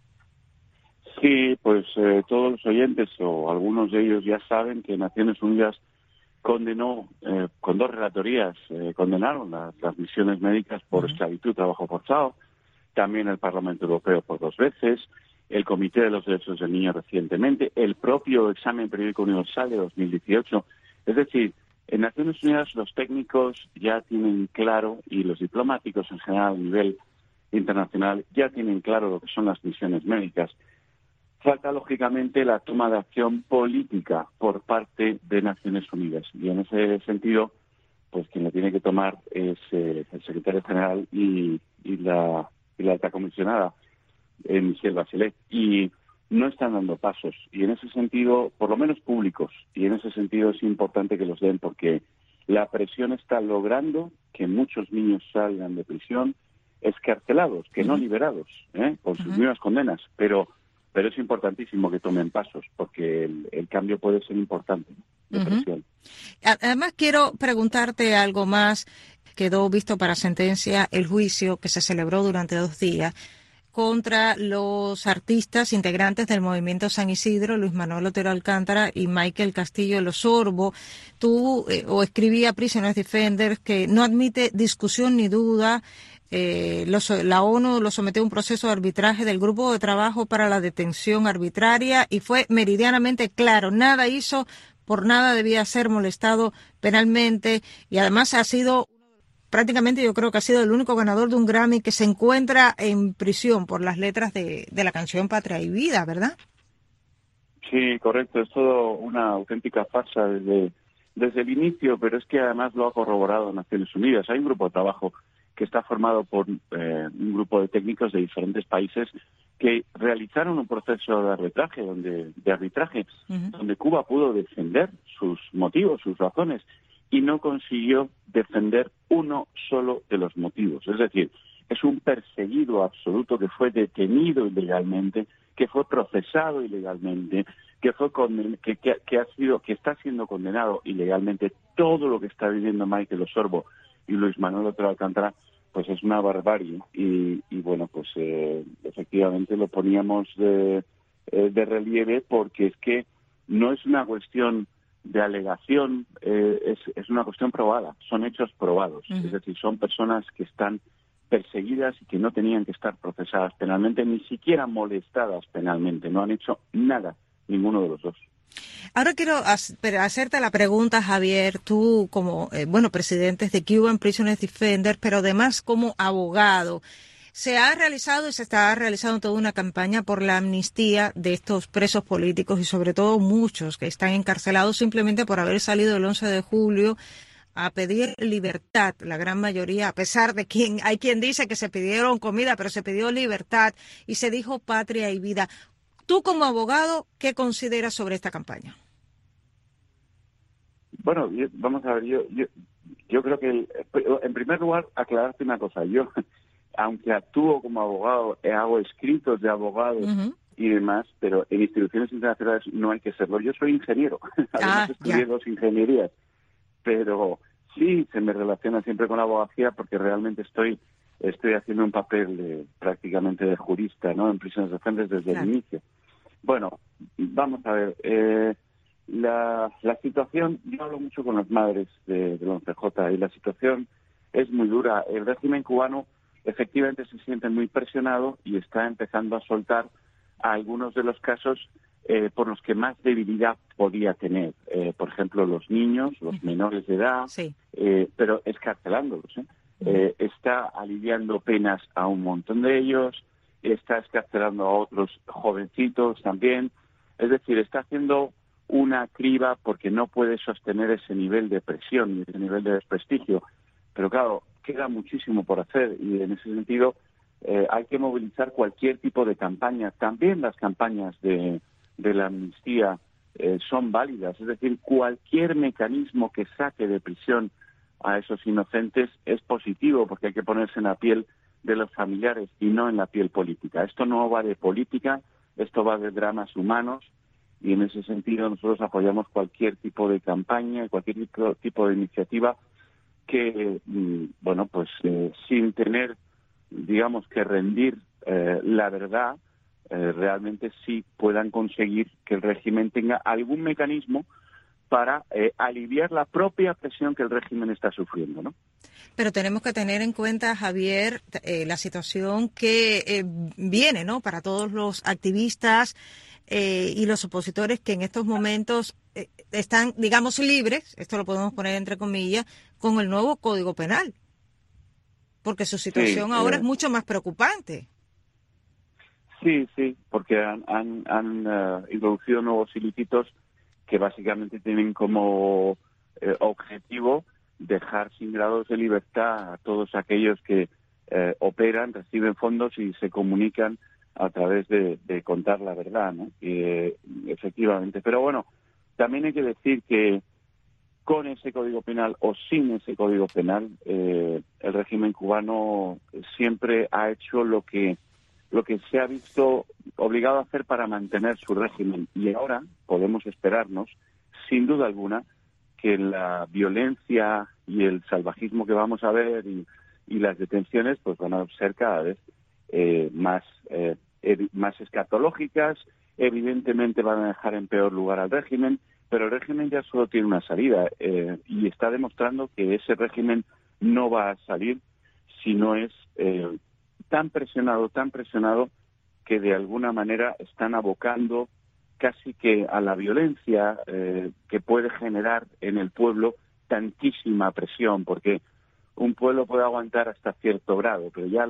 Sí, pues eh, todos los oyentes, o algunos de ellos, ya saben que Naciones Unidas condenó, eh, con dos relatorías, eh, condenaron las, las misiones médicas por uh-huh. esclavitud, trabajo forzado, también el Parlamento Europeo por dos veces, el Comité de los Derechos del Niño recientemente, el propio Examen Periódico Universal de dos mil dieciocho. Es decir, en Naciones Unidas los técnicos ya tienen claro, y los diplomáticos en general a nivel internacional ya tienen claro lo que son las misiones médicas. Falta, lógicamente, la toma de acción política por parte de Naciones Unidas. Y en ese sentido, pues quien lo tiene que tomar es eh, el secretario general y, y, la, y la alta comisionada, eh, Michelle Bachelet. Y no están dando pasos. Y en ese sentido, por lo menos públicos, y en ese sentido es importante que los den, porque la presión está logrando que muchos niños salgan de prisión escarcelados, que no liberados, ¿eh? Con sus mismas condenas, pero pero es importantísimo que tomen pasos, porque el, el cambio puede ser importante, ¿no? De presión. Además, quiero preguntarte algo más. Quedó visto para sentencia el juicio que se celebró durante dos días contra los artistas integrantes del Movimiento San Isidro, Luis Manuel Otero Alcántara y Michael Castillo Losorbo. Tú, eh, o escribía Prisoners Defenders, que no admite discusión ni duda. Eh, los, la ONU lo sometió a un proceso de arbitraje del Grupo de Trabajo para la Detención Arbitraria y fue meridianamente claro, nada hizo, por nada debía ser molestado penalmente, y además ha sido, prácticamente yo creo que ha sido el único ganador de un Grammy que se encuentra en prisión por las letras de, de la canción Patria y Vida, ¿verdad? Sí, correcto, es todo una auténtica farsa desde, desde el inicio, pero es que además lo ha corroborado Naciones Unidas. Hay un grupo de trabajo que está formado por eh, un grupo de técnicos de diferentes países que realizaron un proceso de arbitraje, donde, de arbitraje, uh-huh. donde Cuba pudo defender sus motivos, sus razones, y no consiguió defender uno solo de los motivos. Es decir, es un perseguido absoluto que fue detenido ilegalmente, que fue procesado ilegalmente, que fue conden- que, que, que ha sido, que está siendo condenado ilegalmente. Todo lo que está viviendo Michael Losorbo y Luis Manuel Otero Alcántara, pues es una barbarie. Y, y bueno, pues eh, efectivamente lo poníamos de, eh, de relieve, porque es que no es una cuestión de alegación, eh, es, es una cuestión probada, son hechos probados. Uh-huh. Es decir, son personas que están perseguidas y que no tenían que estar procesadas penalmente, ni siquiera molestadas penalmente, no han hecho nada, ninguno de los dos. Ahora quiero hacerte la pregunta, Javier, tú como, eh, bueno, presidente de Cuban Prisoners Defenders, pero además como abogado. Se ha realizado y se está realizando toda una campaña por la amnistía de estos presos políticos y sobre todo muchos que están encarcelados simplemente por haber salido el once de julio a pedir libertad. La gran mayoría, a pesar de quien hay quien dice que se pidieron comida, pero se pidió libertad y se dijo patria y vida. Tú como abogado, ¿qué consideras sobre esta campaña? Bueno, yo, vamos a ver, yo, yo, yo creo que, el, en primer lugar, aclararte una cosa. Yo, aunque actúo como abogado, hago escritos de abogados uh-huh. y demás, pero en instituciones internacionales no hay que serlo. Yo soy ingeniero, además ah, estudié ya. dos ingenierías, pero sí se me relaciona siempre con la abogacía porque realmente estoy estoy haciendo un papel de, prácticamente de jurista, ¿no? En Prisoners Defenders desde claro. el inicio. Bueno, vamos a ver, eh, la, la situación, yo hablo mucho con las madres de, del once J y la situación es muy dura. El régimen cubano efectivamente se siente muy presionado y está empezando a soltar a algunos de los casos eh, por los que más debilidad podía tener. Eh, por ejemplo, los niños, los menores de edad, sí. eh, pero escarcelándolos, ¿eh? Eh, está aliviando penas a un montón de ellos, está escarcelando a otros jovencitos también. Es decir, está haciendo una criba porque no puede sostener ese nivel de presión y ese nivel de desprestigio. Pero claro, queda muchísimo por hacer y en ese sentido eh, hay que movilizar cualquier tipo de campaña. También las campañas de, de la amnistía eh, son válidas. Es decir, cualquier mecanismo que saque de prisión a esos inocentes es positivo porque hay que ponerse en la piel de los familiares y no en la piel política. Esto no va de política, esto va de dramas humanos y en ese sentido nosotros apoyamos cualquier tipo de campaña, cualquier tipo, tipo de iniciativa que, bueno, pues eh, sin tener, digamos, que rendir eh, la verdad, eh, realmente sí puedan conseguir que el régimen tenga algún mecanismo para eh, aliviar la propia presión que el régimen está sufriendo, ¿no? Pero tenemos que tener en cuenta, Javier, eh, la situación que eh, viene, ¿no?, para todos los activistas eh, y los opositores que en estos momentos eh, están, digamos, libres, esto lo podemos poner entre comillas, con el nuevo Código Penal, porque su situación sí, ahora eh, es mucho más preocupante. Sí, sí, porque han, han, han uh, introducido nuevos ilícitos que básicamente tienen como eh, objetivo dejar sin grados de libertad a todos aquellos que eh, operan, reciben fondos y se comunican a través de, de contar la verdad, ¿no? Y, eh, efectivamente. Pero bueno, también hay que decir que con ese Código Penal o sin ese Código Penal, eh, el régimen cubano siempre ha hecho lo que lo que se ha visto obligado a hacer para mantener su régimen. Y ahora podemos esperarnos, sin duda alguna, que la violencia y el salvajismo que vamos a ver y, y las detenciones pues van a ser cada vez eh, más, eh, más escatológicas. Evidentemente van a dejar en peor lugar al régimen, pero el régimen ya solo tiene una salida eh, y está demostrando que ese régimen no va a salir si no es eh, tan presionado, tan presionado que de alguna manera están abocando casi que a la violencia eh, que puede generar en el pueblo tantísima presión, porque un pueblo puede aguantar hasta cierto grado, pero ya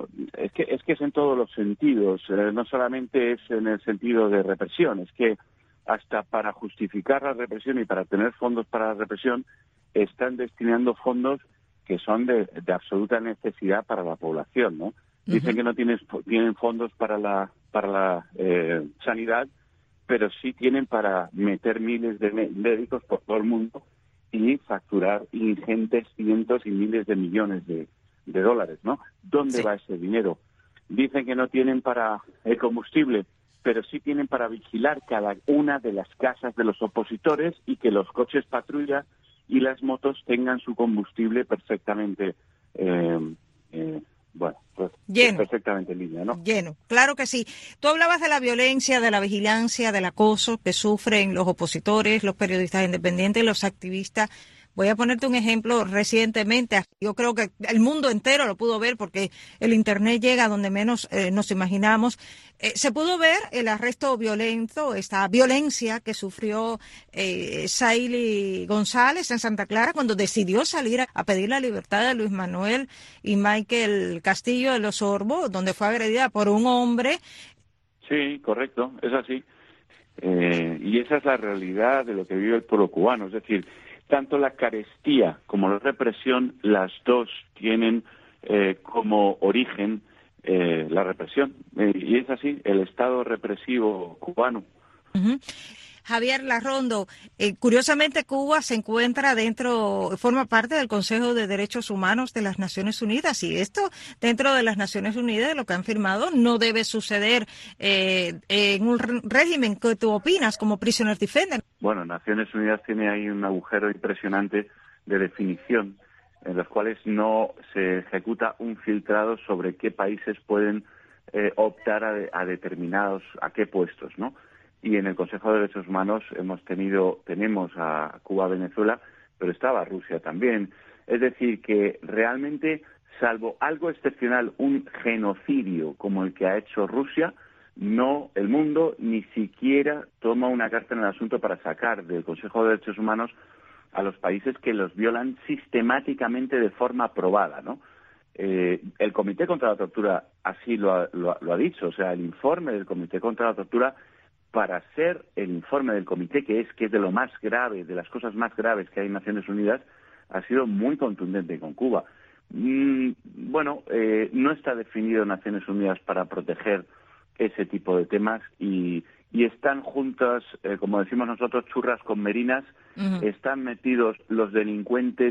es que es que es en todos los sentidos, eh, no solamente es en el sentido de represión, es que hasta para justificar la represión y para tener fondos para la represión están destinando fondos que son de, de absoluta necesidad para la población, ¿no? Dicen uh-huh. que no tienen, tienen fondos para la para la eh, sanidad, pero sí tienen para meter miles de médicos por todo el mundo y facturar ingentes cientos y miles de millones de, de dólares, ¿no? ¿Dónde sí. va ese dinero? Dicen que no tienen para el combustible, pero sí tienen para vigilar cada una de las casas de los opositores y que los coches patrulla y las motos tengan su combustible perfectamente eh, eh, bueno, pues lleno, perfectamente en línea, ¿no? Lleno, claro que sí. Tú hablabas de la violencia, de la vigilancia, del acoso que sufren los opositores, los periodistas independientes, los activistas. Voy a ponerte un ejemplo recientemente. Yo creo que el mundo entero lo pudo ver porque el Internet llega a donde menos eh, nos imaginamos. Eh, se pudo ver el arresto violento, esta violencia que sufrió eh, Saily González en Santa Clara cuando decidió salir a, a pedir la libertad de Luis Manuel y Michael Castillo de los Orbos, donde fue agredida por un hombre. Sí, correcto, es así. Eh, y esa es la realidad de lo que vive el pueblo cubano, es decir, tanto la carestía como la represión, las dos tienen eh, como origen eh, la represión. Eh, y es así, el Estado represivo cubano. Uh-huh. Javier Larrondo, eh, curiosamente Cuba se encuentra dentro, forma parte del Consejo de Derechos Humanos de las Naciones Unidas y esto dentro de las Naciones Unidas, lo que han firmado, no debe suceder eh, en un régimen. ¿Qué tú opinas como prisoner defender? Bueno, Naciones Unidas tiene ahí un agujero impresionante de definición en los cuales no se ejecuta un filtrado sobre qué países pueden eh, optar a, a determinados, a qué puestos, ¿no? Y en el Consejo de Derechos Humanos hemos tenido, tenemos a Cuba, Venezuela, pero estaba Rusia también. Es decir, que realmente, salvo algo excepcional, un genocidio como el que ha hecho Rusia, no, el mundo ni siquiera toma una carta en el asunto para sacar del Consejo de Derechos Humanos a los países que los violan sistemáticamente de forma probada, ¿no? Eh, el Comité contra la Tortura así lo ha, lo, lo ha dicho, o sea, el informe del Comité contra la Tortura, para ser el informe del comité, que es que es de lo más grave, de las cosas más graves que hay en Naciones Unidas, ha sido muy contundente con Cuba. Mm, bueno, eh, no está definido Naciones Unidas para proteger ese tipo de temas y, y están juntas, eh, como decimos nosotros, churras con merinas, uh-huh. Están metidos los delincuentes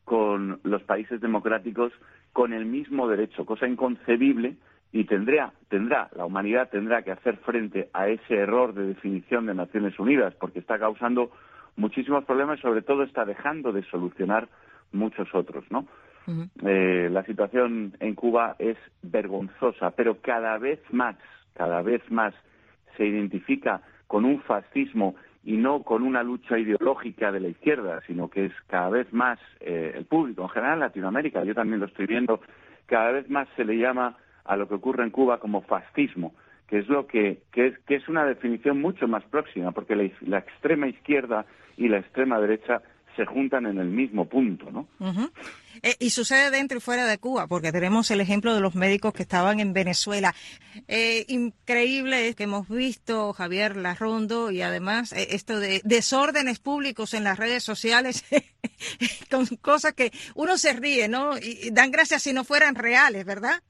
con los países democráticos con el mismo derecho, cosa inconcebible. Y tendrá, tendrá, la humanidad tendrá que hacer frente a ese error de definición de Naciones Unidas, porque está causando muchísimos problemas y sobre todo está dejando de solucionar muchos otros, ¿no? Uh-huh. Eh, la situación en Cuba es vergonzosa, pero cada vez más, cada vez más se identifica con un fascismo y no con una lucha ideológica de la izquierda, sino que es cada vez más eh, el público, en general en Latinoamérica, yo también lo estoy viendo, cada vez más se le llama a lo que ocurre en Cuba como fascismo, que es lo que, que es que es una definición mucho más próxima, porque la, la extrema izquierda y la extrema derecha se juntan en el mismo punto, ¿no? Uh-huh. Eh, y sucede dentro y fuera de Cuba, porque tenemos el ejemplo de los médicos que estaban en Venezuela. Eh, increíble es que hemos visto, Javier Larrondo, y además eh, esto de desórdenes públicos en las redes sociales, con cosas que uno se ríe, ¿no? Y, y dan gracias si no fueran reales, ¿verdad?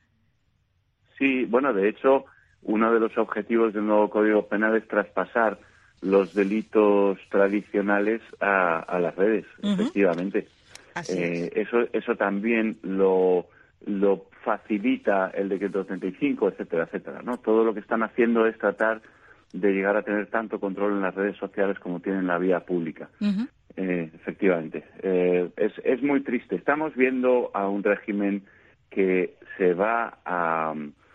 Sí, bueno, de hecho, uno de los objetivos del nuevo Código Penal es traspasar los delitos tradicionales a, a las redes, uh-huh. efectivamente. Así eh, es. eso, eso también lo, lo facilita el decreto treinta y cinco, etcétera, etcétera, ¿no? Todo lo que están haciendo es tratar de llegar a tener tanto control en las redes sociales como tienen en la vía pública. Uh-huh. Eh, efectivamente. Eh, es, es muy triste. Estamos viendo a un régimen que se va a,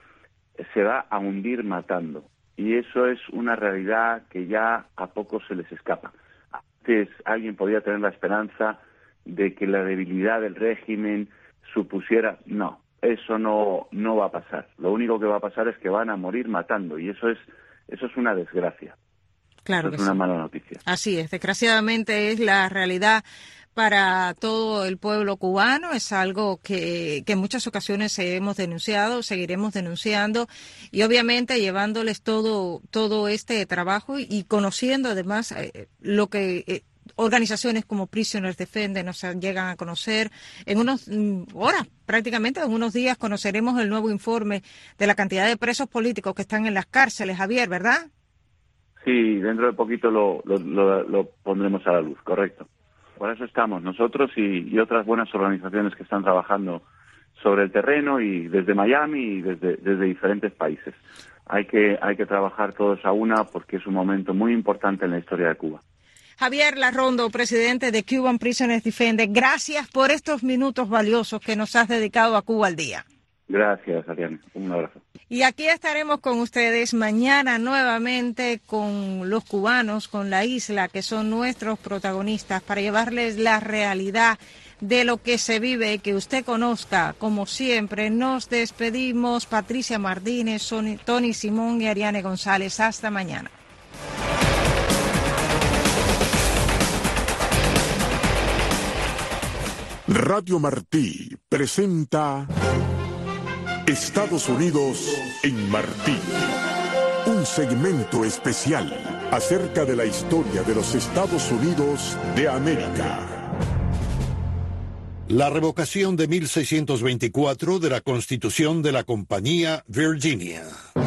se va a hundir matando. Y eso es una realidad que ya a pocos se les escapa. Antes alguien podía tener la esperanza de que la debilidad del régimen supusiera... No, eso no, no va a pasar. Lo único que va a pasar es que van a morir matando, y eso es, eso es una desgracia. Claro eso que es una sí. mala noticia. Así es, desgraciadamente es la realidad para todo el pueblo cubano. Es algo que, que en muchas ocasiones hemos denunciado, seguiremos denunciando, y obviamente llevándoles todo todo este trabajo y, y conociendo además eh, lo que eh, organizaciones como Prisoners Defender nos llegan a conocer. En unos mm, horas, prácticamente en unos días, conoceremos el nuevo informe de la cantidad de presos políticos que están en las cárceles, Javier, ¿verdad? Sí, dentro de poquito lo, lo, lo, lo pondremos a la luz, correcto. Por eso estamos nosotros y, y otras buenas organizaciones que están trabajando sobre el terreno, y desde Miami y desde, desde diferentes países. Hay que, hay que trabajar todos a una, porque es un momento muy importante en la historia de Cuba. Javier Larrondo, presidente de Cuban Prisoners Defender, gracias por estos minutos valiosos que nos has dedicado a Cuba al Día. Gracias, Ariane. Un abrazo. Y aquí estaremos con ustedes mañana nuevamente con los cubanos, con la isla, que son nuestros protagonistas, para llevarles la realidad de lo que se vive, que usted conozca. Como siempre, nos despedimos. Patricia Martínez, Tony Simón y Ariane González. Hasta mañana. Radio Martí presenta Estados Unidos en Martí, un segmento especial acerca de la historia de los Estados Unidos de América. La revocación de mil seiscientos veinticuatro de la Constitución de la Compañía Virginia.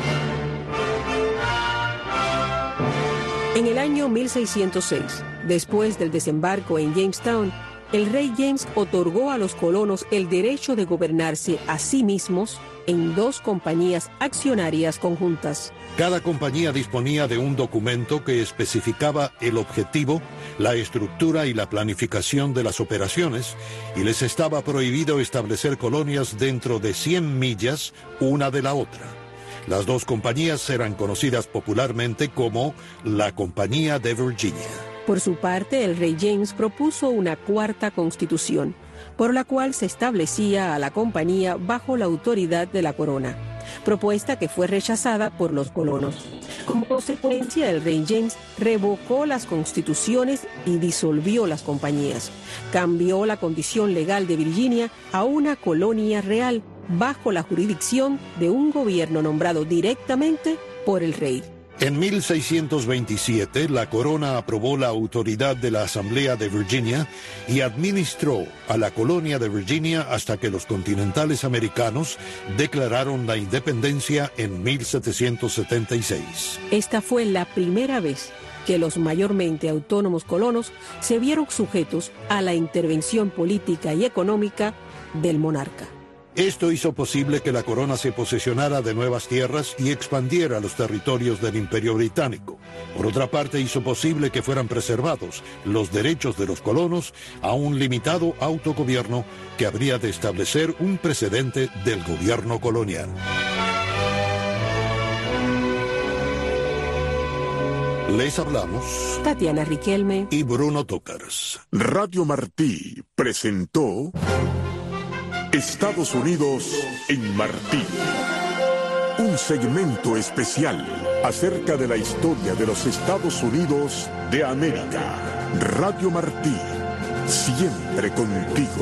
En el año mil seiscientos seis, después del desembarco en Jamestown, el rey James otorgó a los colonos el derecho de gobernarse a sí mismos en dos compañías accionarias conjuntas. Cada compañía disponía de un documento que especificaba el objetivo, la estructura y la planificación de las operaciones, y les estaba prohibido establecer colonias dentro de cien millas una de la otra. Las dos compañías eran conocidas popularmente como la Compañía de Virginia. Por su parte, el rey James propuso una cuarta constitución, por la cual se establecía a la compañía bajo la autoridad de la corona, propuesta que fue rechazada por los colonos. Como consecuencia, el rey James revocó las constituciones y disolvió las compañías. Cambió la condición legal de Virginia a una colonia real bajo la jurisdicción de un gobierno nombrado directamente por el rey. En mil seiscientos veintisiete, la corona aprobó la autoridad de la Asamblea de Virginia y administró a la colonia de Virginia hasta que los continentales americanos declararon la independencia en mil setecientos setenta y seis. Esta fue la primera vez que los mayormente autónomos colonos se vieron sujetos a la intervención política y económica del monarca. Esto hizo posible que la corona se posesionara de nuevas tierras y expandiera los territorios del Imperio Británico. Por otra parte, hizo posible que fueran preservados los derechos de los colonos a un limitado autogobierno que habría de establecer un precedente del gobierno colonial. Les hablamos Tatiana Riquelme y Bruno Tócars. Radio Martí presentó Estados Unidos en Martí. Un segmento especial acerca de la historia de los Estados Unidos de América. Radio Martí, siempre contigo.